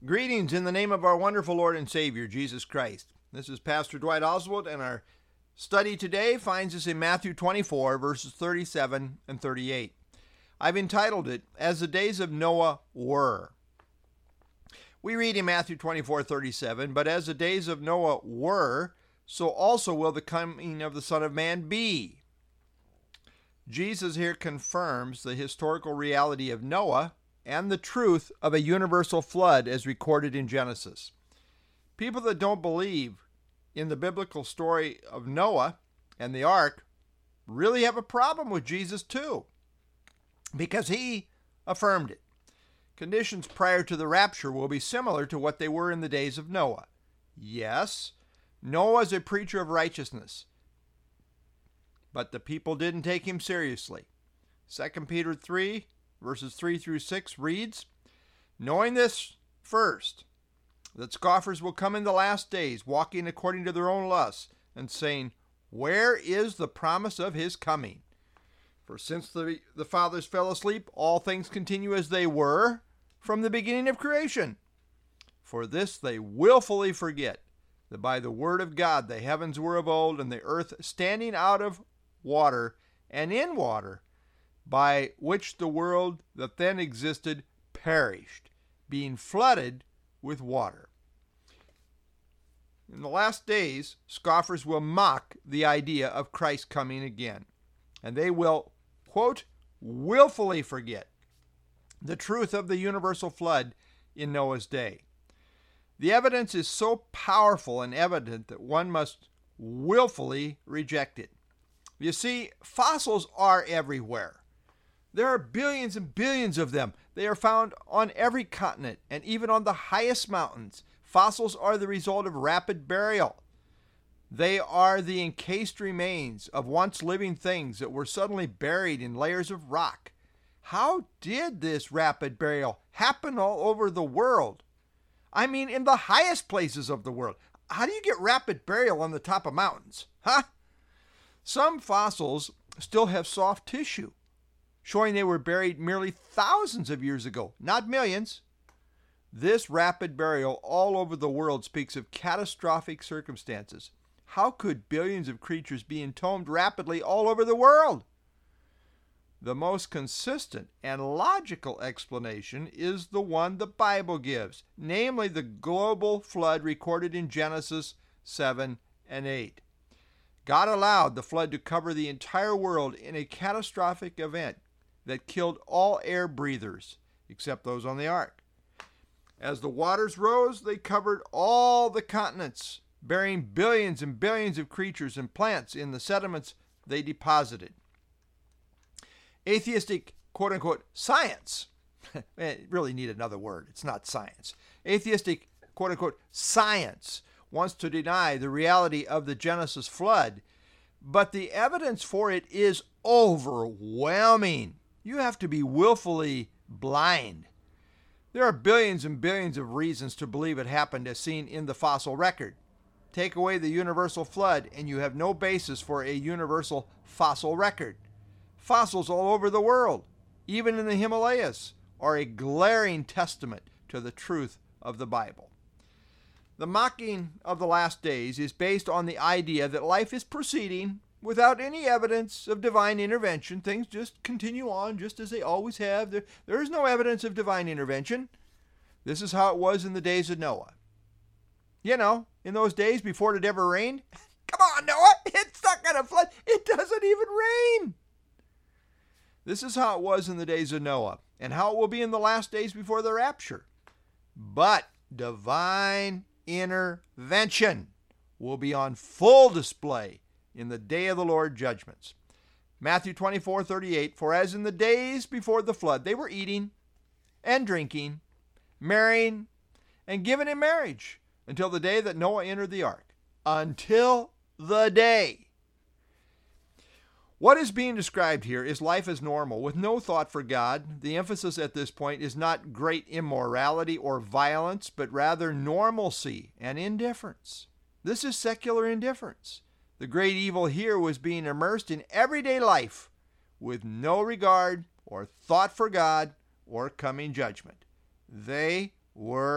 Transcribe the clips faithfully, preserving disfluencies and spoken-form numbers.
Greetings in the name of our wonderful Lord and Savior, Jesus Christ. This is Pastor Dwight Oswald, and our study today finds us in Matthew twenty-four, verses thirty-seven and thirty-eight. I've entitled it, As the Days of Noah Were. We read in Matthew twenty-four, thirty-seven, But as the days of Noah were, so also will the coming of the Son of Man be. Jesus here confirms the historical reality of Noah and the truth of a universal flood as recorded in Genesis. People that don't believe in the biblical story of Noah and the ark really have a problem with Jesus too, because he affirmed it. Conditions prior to the rapture will be similar to what they were in the days of Noah. Yes, Noah is a preacher of righteousness, but the people didn't take him seriously. Second Peter three, verses three through six reads, Knowing this first, that scoffers will come in the last days, walking according to their own lusts, and saying, Where is the promise of his coming? For since the, the fathers fell asleep, all things continue as they were from the beginning of creation. For this they willfully forget, that by the word of God the heavens were of old, and the earth standing out of water and in water, by which the world that then existed perished, being flooded with water. In the last days, scoffers will mock the idea of Christ coming again, and they will, quote, willfully forget the truth of the universal flood in Noah's day. The evidence is so powerful and evident that one must willfully reject it. You see, fossils are everywhere. There are billions and billions of them. They are found on every continent and even on the highest mountains. Fossils are the result of rapid burial. They are the encased remains of once living things that were suddenly buried in layers of rock. How did this rapid burial happen all over the world? I mean, in the highest places of the world. How do you get rapid burial on the top of mountains? Huh? Some fossils still have soft tissue, showing they were buried merely thousands of years ago, not millions. This rapid burial all over the world speaks of catastrophic circumstances. How could billions of creatures be entombed rapidly all over the world? The most consistent and logical explanation is the one the Bible gives, namely the global flood recorded in Genesis seven and eight. God allowed the flood to cover the entire world in a catastrophic event that killed all air breathers, except those on the ark. As the waters rose, they covered all the continents, burying billions and billions of creatures and plants in the sediments they deposited. Atheistic, quote-unquote, science, it really need another word, it's not science. Atheistic, quote-unquote, science wants to deny the reality of the Genesis flood, but the evidence for it is overwhelming. You have to be willfully blind. There are billions and billions of reasons to believe it happened as seen in the fossil record. Take away the universal flood and you have no basis for a universal fossil record. Fossils all over the world, even in the Himalayas, are a glaring testament to the truth of the Bible. The mocking of the last days is based on the idea that life is proceeding without any evidence of divine intervention. Things just continue on just as they always have. There, there is no evidence of divine intervention. This is how it was in the days of Noah. You know, in those days before it ever rained. Come on, Noah, it's not going to flood. It doesn't even rain. This is how it was in the days of Noah and how it will be in the last days before the rapture. But divine intervention will be on full display in the day of the Lord judgments. Matthew twenty-four, thirty-eight, For as in the days before the flood, they were eating and drinking, marrying, and given in marriage until the day that Noah entered the ark. Until the day. What is being described here is life as normal, with no thought for God. The emphasis at this point is not great immorality or violence, but rather normalcy and indifference. This is secular indifference. The great evil here was being immersed in everyday life with no regard or thought for God or coming judgment. They were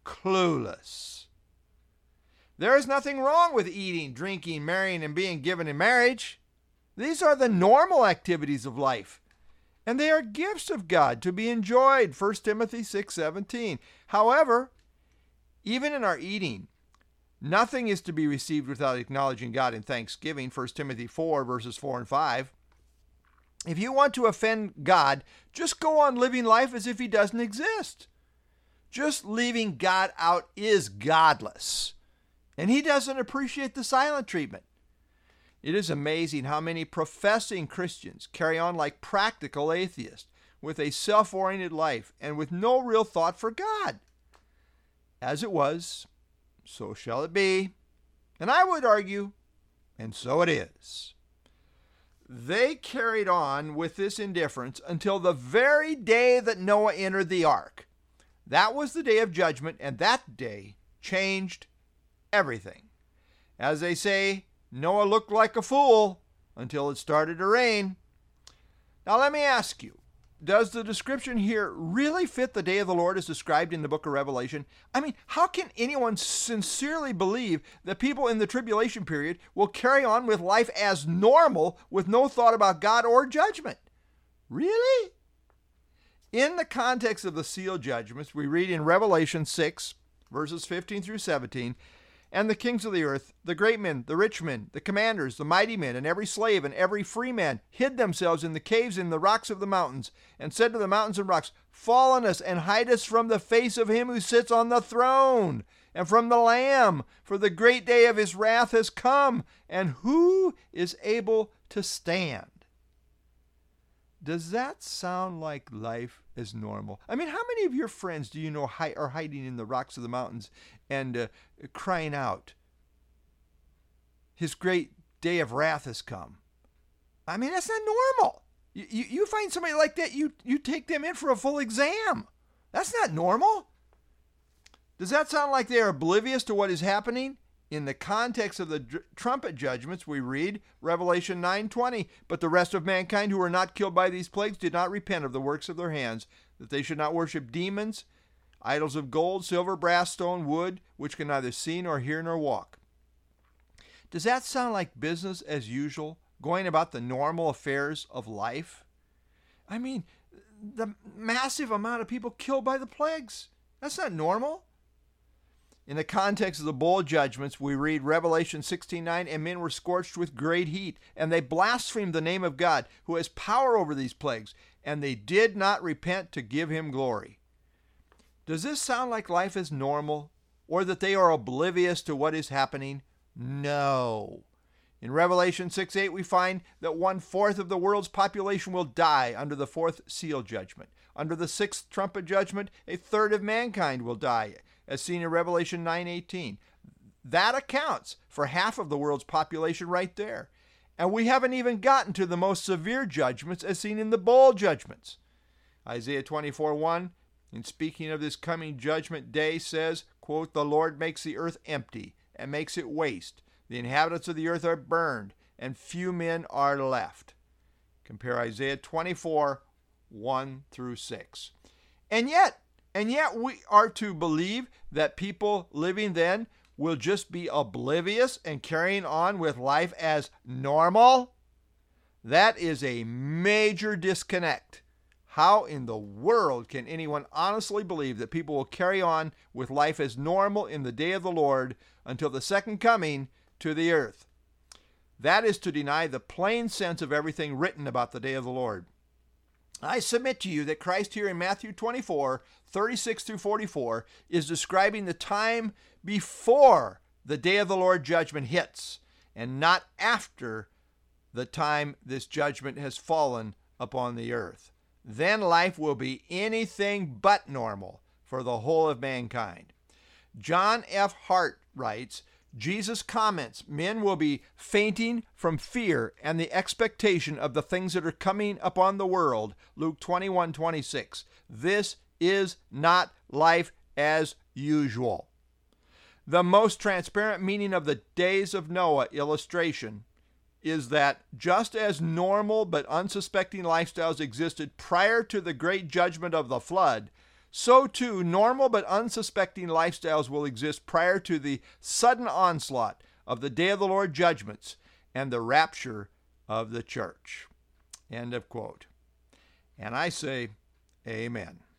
clueless. There is nothing wrong with eating, drinking, marrying, and being given in marriage. These are the normal activities of life, and they are gifts of God to be enjoyed, First Timothy six seventeen. However, even in our eating, nothing is to be received without acknowledging God in thanksgiving, First Timothy four, verses four and five. If you want to offend God, just go on living life as if he doesn't exist. Just leaving God out is godless, and he doesn't appreciate the silent treatment. It is amazing how many professing Christians carry on like practical atheists with a self-oriented life and with no real thought for God. As it was, so shall it be, and I would argue, and so it is. They carried on with this indifference until the very day that Noah entered the ark. That was the day of judgment, and that day changed everything. As they say, Noah looked like a fool until it started to rain. Now let me ask you, does the description here really fit the day of the Lord as described in the book of Revelation? I mean, how can anyone sincerely believe that people in the tribulation period will carry on with life as normal with no thought about God or judgment? Really? In the context of the seal judgments, we read in Revelation six, verses fifteen through seventeen, "And the kings of the earth, the great men, the rich men, the commanders, the mighty men, and every slave and every free man hid themselves in the caves and the rocks of the mountains, and said to the mountains and rocks, Fall on us and hide us from the face of him who sits on the throne, and from the Lamb, for the great day of his wrath has come, and who is able to stand?" Does that sound like life as normal? I mean, how many of your friends do you know hi- are hiding in the rocks of the mountains and uh, crying out, his great day of wrath has come? I mean, that's not normal. You, you, you find somebody like that, you, you take them in for a full exam. That's not normal. Does that sound like they are oblivious to what is happening? In the context of the dr- trumpet judgments, we read Revelation nine twenty, "But the rest of mankind who were not killed by these plagues did not repent of the works of their hands, that they should not worship demons, idols of gold, silver, brass, stone, wood, which can neither see nor hear nor walk." Does that sound like business as usual, going about the normal affairs of life? I mean, the massive amount of people killed by the plagues, that's not normal. In the context of the bowl judgments, we read Revelation sixteen nine, "And men were scorched with great heat, and they blasphemed the name of God, who has power over these plagues, and they did not repent to give him glory." Does this sound like life is normal, or that they are oblivious to what is happening? No. In Revelation six eight, we find that one-fourth of the world's population will die under the fourth seal judgment. Under the sixth trumpet judgment, a third of mankind will die, as seen in Revelation nine eighteen. That accounts for half of the world's population right there. And we haven't even gotten to the most severe judgments as seen in the bowl judgments. Isaiah twenty-four one, in speaking of this coming judgment day, says, quote, "The Lord makes the earth empty and makes it waste. The inhabitants of the earth are burned, and few men are left." Compare Isaiah twenty-four, one through six. And yet, and yet we are to believe that people living then will just be oblivious and carrying on with life as normal? That is a major disconnect. How in the world can anyone honestly believe that people will carry on with life as normal in the day of the Lord until the second coming to the earth? That is to deny the plain sense of everything written about the day of the Lord. I submit to you that Christ here in Matthew twenty-four, thirty-six through forty-four is describing the time before the day of the Lord judgment hits, and not after the time this judgment has fallen upon the earth. Then life will be anything but normal for the whole of mankind. John F. Hart writes, Jesus comments, men will be fainting from fear and the expectation of the things that are coming upon the world. Luke twenty-one twenty-six. This is not life as usual. The most transparent meaning of the days of Noah illustration is that just as normal but unsuspecting lifestyles existed prior to the great judgment of the flood, so too normal but unsuspecting lifestyles will exist prior to the sudden onslaught of the day of the Lord judgments and the rapture of the church. End of quote. And I say, amen.